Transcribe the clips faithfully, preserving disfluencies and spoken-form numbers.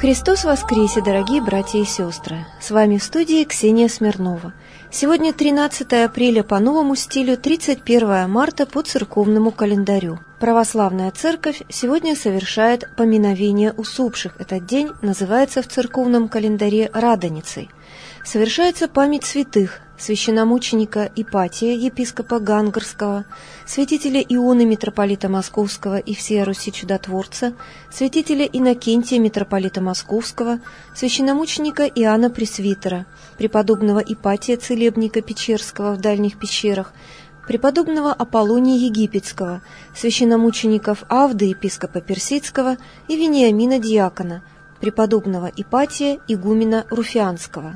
Христос воскресе, дорогие братья и сестры! С вами в студии Ксения Смирнова. Сегодня тринадцатое апреля по новому стилю, тридцать первое марта по церковному календарю. Православная церковь сегодня совершает поминовение усопших. Этот день называется в церковном календаре Радоницей. Совершается память святых: священномученика Ипатия, епископа Гангарского, святителя Ионы, митрополита Московского и всея Руси чудотворца, святителя Иннокентия, митрополита Московского, священномученика Иоанна Пресвитера, преподобного Ипатия, целебника Печерского в дальних пещерах, преподобного Аполлония Египетского, священномучеников Авды, епископа Персидского, и Вениамина диакона, преподобного Ипатия, игумена Руфианского.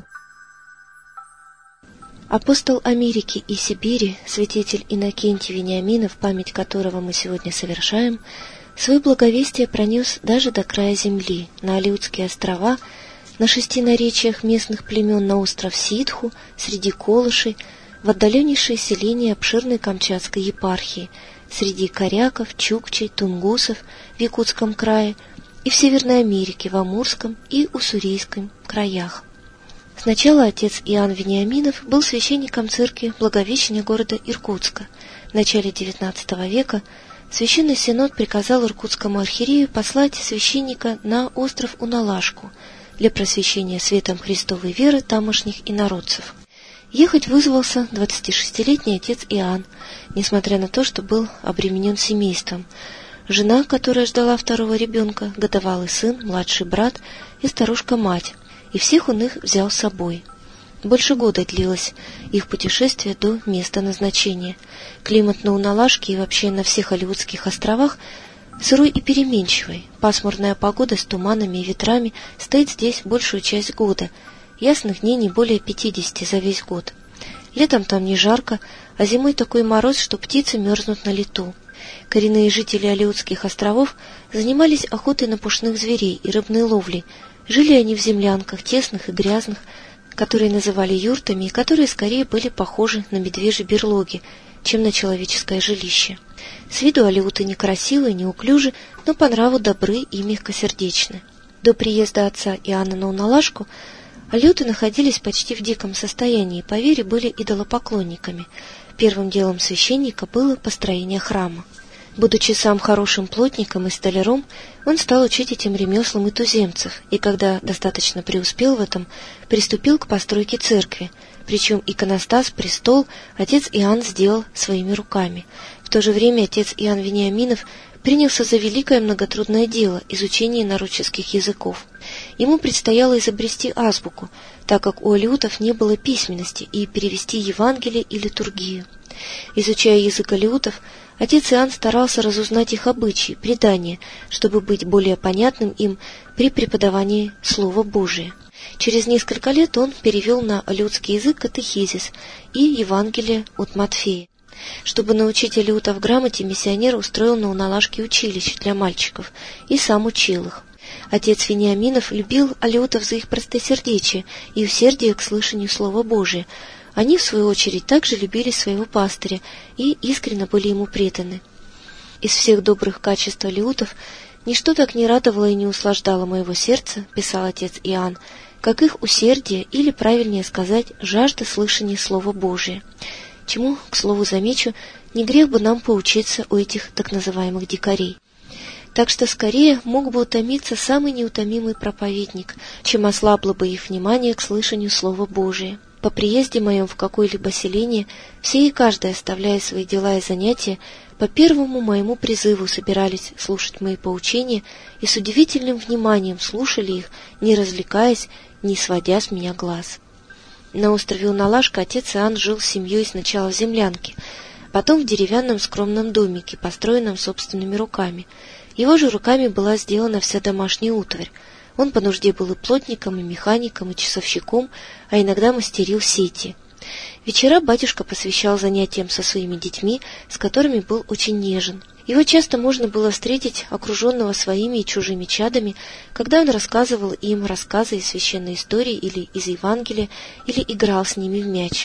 Апостол Америки и Сибири, святитель Иннокентий Вениаминов, память которого мы сегодня совершаем, свое благовестие пронес даже до края земли, на Алеутские острова, на шести наречиях местных племен, на остров Ситху, среди Колышей, в отдаленнейшие селения обширной Камчатской епархии, среди коряков, чукчей, тунгусов в Якутском крае и в Северной Америке, в Амурском и Уссурийском краях. Сначала отец Иоанн Вениаминов был священником церкви Благовещения города Иркутска. В начале девятнадцатого века Священный Синод приказал иркутскому архиерею послать священника на остров Уналашку для просвещения светом Христовой веры тамошних инородцев. Ехать вызвался двадцатишестилетний отец Иоанн, несмотря на то, что был обременен семейством. Жена, которая ждала второго ребенка, годовалый сын, младший брат и старушка-мать, и всех он их взял с собой. Больше года длилось их путешествие до места назначения. Климат на Уналашке и вообще на всех Алеутских островах сырой и переменчивый. Пасмурная погода с туманами и ветрами стоит здесь большую часть года. Ясных дней не более пятидесяти за весь год. Летом там не жарко, а зимой такой мороз, что птицы мерзнут на лету. Коренные жители Алеутских островов занимались охотой на пушных зверей и рыбной ловлей. Жили они в землянках, тесных и грязных, которые называли юртами, и которые скорее были похожи на медвежьи берлоги, чем на человеческое жилище. С виду алеуты некрасивые, неуклюжи, но по нраву добры и мягкосердечны. До приезда отца Иоанна на Уналашку алеуты находились почти в диком состоянии, по вере были идолопоклонниками. Первым делом священника было построение храма. Будучи сам хорошим плотником и столяром, он стал учить этим ремеслам и туземцев, и когда достаточно преуспел в этом, приступил к постройке церкви, причем иконостас, престол отец Иоанн сделал своими руками. В то же время отец Иоанн Вениаминов принялся за великое многотрудное дело – изучение инородческих языков. Ему предстояло изобрести азбуку, так как у алеутов не было письменности, и перевести Евангелие и литургию. Изучая язык алеутов, отец Иоанн старался разузнать их обычаи, предания, чтобы быть более понятным им при преподавании Слова Божия. Через несколько лет он перевел на алеутский язык катехизис и Евангелие от Матфея. Чтобы научить алеутов грамоте, миссионер устроил на Уналашке училище для мальчиков и сам учил их. Отец Вениаминов любил алеутов за их простосердечие и усердие к слышанию Слова Божия. Они, в свою очередь, также любили своего пастыря и искренне были ему преданы. Из всех добрых качеств алеутов ничто так не радовало и не услаждало моего сердца, писал отец Иоанн, как их усердие, или, правильнее сказать, жажда слышания Слова Божия, чему, к слову, замечу, не грех бы нам поучиться у этих так называемых дикарей. Так что скорее мог бы утомиться самый неутомимый проповедник, чем ослабло бы их внимание к слышанию Слова Божия. По приезде моем в какое-либо селение все и каждый, оставляя свои дела и занятия, по первому моему призыву собирались слушать мои поучения и с удивительным вниманием слушали их, не развлекаясь, не сводя с меня глаз. На острове Уналашка отец Иоанн жил с семьей сначала в землянке, потом в деревянном скромном домике, построенном собственными руками. Его же руками была сделана вся домашняя утварь. Он по нужде был и плотником, и механиком, и часовщиком, а иногда мастерил сети. Вечера батюшка посвящал занятиям со своими детьми, с которыми был очень нежен. Его часто можно было встретить, окруженного своими и чужими чадами, когда он рассказывал им рассказы из священной истории или из Евангелия, или играл с ними в мяч.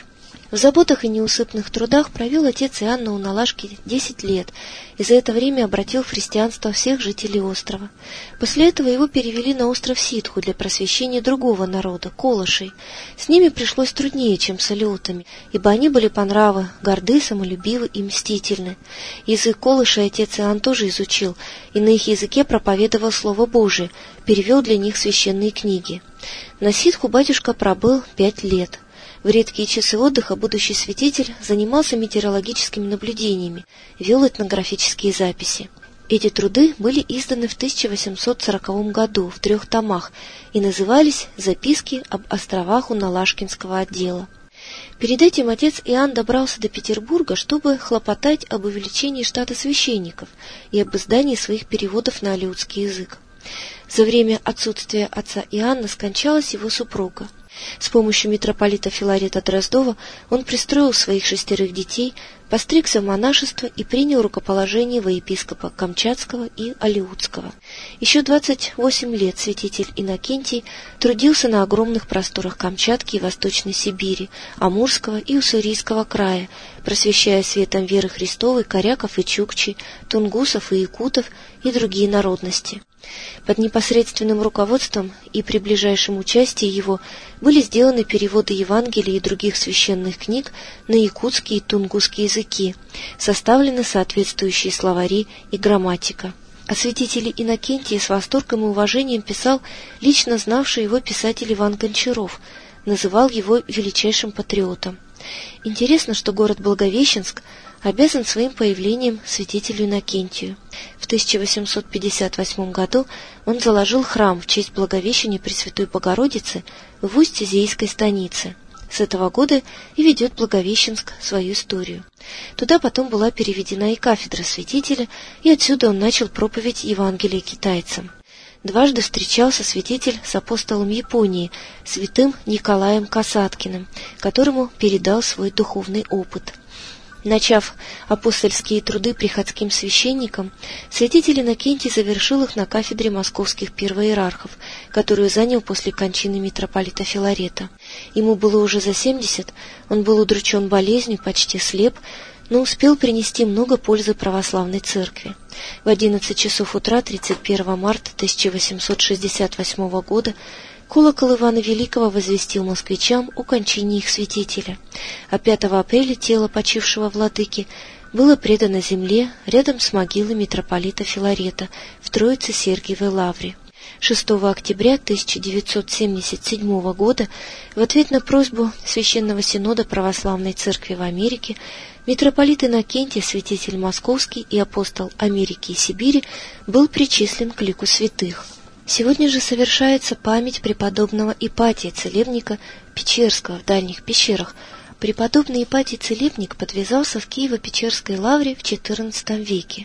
В заботах и неусыпных трудах провел отец Иоанн на Уналашке десять лет, и за это время обратил в христианство всех жителей острова. После этого его перевели на остров Ситху для просвещения другого народа, колышей. С ними пришлось труднее, чем с алеутами, ибо они были по нраву горды, самолюбивы и мстительны. Язык колышей отец Иоанн тоже изучил, и на их языке проповедовал Слово Божие, перевел для них священные книги. На Ситху батюшка пробыл пять лет. В редкие часы отдыха будущий святитель занимался метеорологическими наблюдениями, вел этнографические записи. Эти труды были изданы в тысяча восемьсот сороковом году в трех томах и назывались «Записки об островах Уналашкинского отдела». Перед этим отец Иоанн добрался до Петербурга, чтобы хлопотать об увеличении штата священников и об издании своих переводов на алеутский язык. За время отсутствия отца Иоанна скончалась его супруга. С помощью митрополита Филарета Дроздова он пристроил своих шестерых детей, постригся в монашество и принял рукоположение во епископа Камчатского и Алеутского. Еще двадцать восемь лет святитель Иннокентий трудился на огромных просторах Камчатки и Восточной Сибири, Амурского и Уссурийского края, просвещая светом веры Христовой коряков и чукчей, тунгусов и якутов и другие народности. Под непосредственным руководством и при ближайшем участии его были сделаны переводы Евангелия и других священных книг на якутский и тунгусский языки, составлены соответствующие словари и грамматика. О святителе Иннокентии с восторгом и уважением писал лично знавший его писатель Иван Гончаров, называл его величайшим патриотом. Интересно, что город Благовещенск обязан своим появлением святителю Иннокентию. В тысяча восемьсот пятьдесят восьмом году он заложил храм в честь Благовещения Пресвятой Богородицы в Усть-Зейской станице. С этого года и ведет Благовещенск свою историю. Туда потом была переведена и кафедра святителя, и отсюда он начал проповедь Евангелия китайцам. Дважды встречался святитель с апостолом Японии, святым Николаем Касаткиным, которому передал свой духовный опыт. Начав апостольские труды приходским священникам, святитель Иннокентий завершил их на кафедре московских первоиерархов, которую занял после кончины митрополита Филарета. Ему было уже за семьдесят, он был удручен болезнью, почти слеп, но успел принести много пользы православной церкви. В одиннадцать часов утра тридцать первого марта тысяча восемьсот шестьдесят восьмого года колокол Ивана Великого возвестил москвичам о кончине их святителя, а пятого апреля тело почившего владыки было предано земле рядом с могилой митрополита Филарета в Троице-Сергиевой лавре. шестого октября тысяча девятьсот семьдесят седьмого года в ответ на просьбу Священного Синода Православной Церкви в Америке митрополит Иннокентий, святитель Московский и апостол Америки и Сибири, был причислен к лику святых. Сегодня же совершается память преподобного Ипатия Целебника Печерского в Дальних Пещерах. Преподобный Ипатий Целебник подвязался в Киево-Печерской лавре в четырнадцатом веке.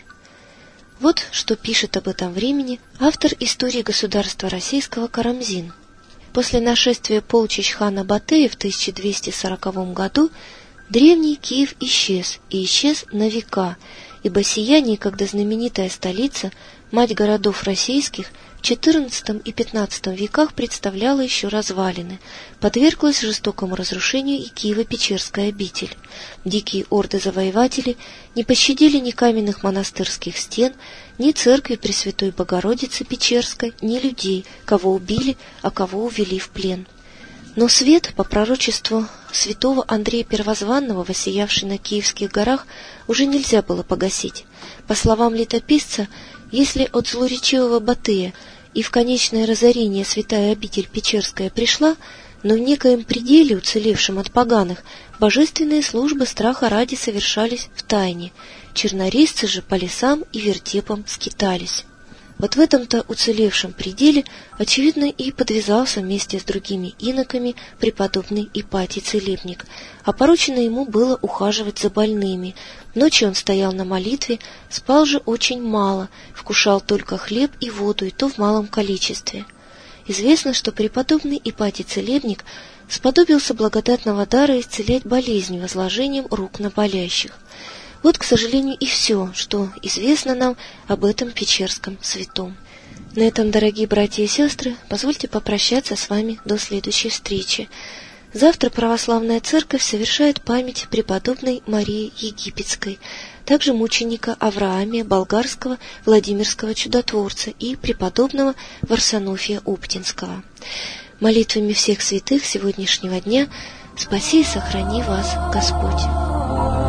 Вот что пишет об этом времени автор истории государства российского Карамзин. После нашествия полчищ хана Батыя в тысяча двести сороковом году древний Киев исчез, и исчез на века, ибо сия некогда знаменитая столица, мать городов российских, в четырнадцатом и пятнадцатом веках представляла еще развалины, подверглась жестокому разрушению и Киево-Печерская обитель. Дикие орды завоевателей не пощадили ни каменных монастырских стен, ни церкви Пресвятой Богородицы Печерской, ни людей, кого убили, а кого увели в плен. Но свет, по пророчеству святого Андрея Первозванного, воссиявший на Киевских горах, уже нельзя было погасить. По словам летописца, если от злоречивого Батыя и в конечное разорение святая обитель Печерская пришла, но в некоем пределе, уцелевшем от поганых, божественные службы страха ради совершались в тайне, чернорисцы же по лесам и вертепам скитались. Вот в этом-то уцелевшем пределе, очевидно, и подвязался вместе с другими иноками преподобный Ипатий Целебник, а поручено ему было ухаживать за больными. Ночью он стоял на молитве, спал же очень мало, вкушал только хлеб и воду, и то в малом количестве. Известно, что преподобный Ипатий Целебник сподобился благодатного дара исцелять болезнь возложением рук на болящих. Вот, к сожалению, и все, что известно нам об этом печерском святом. На этом, дорогие братья и сестры, позвольте попрощаться с вами до следующей встречи. Завтра православная церковь совершает память преподобной Марии Египетской, также мученика Авраамия Болгарского, Владимирского чудотворца и преподобного Варсонофия Оптинского. Молитвами всех святых сегодняшнего дня спаси и сохрани вас Господь.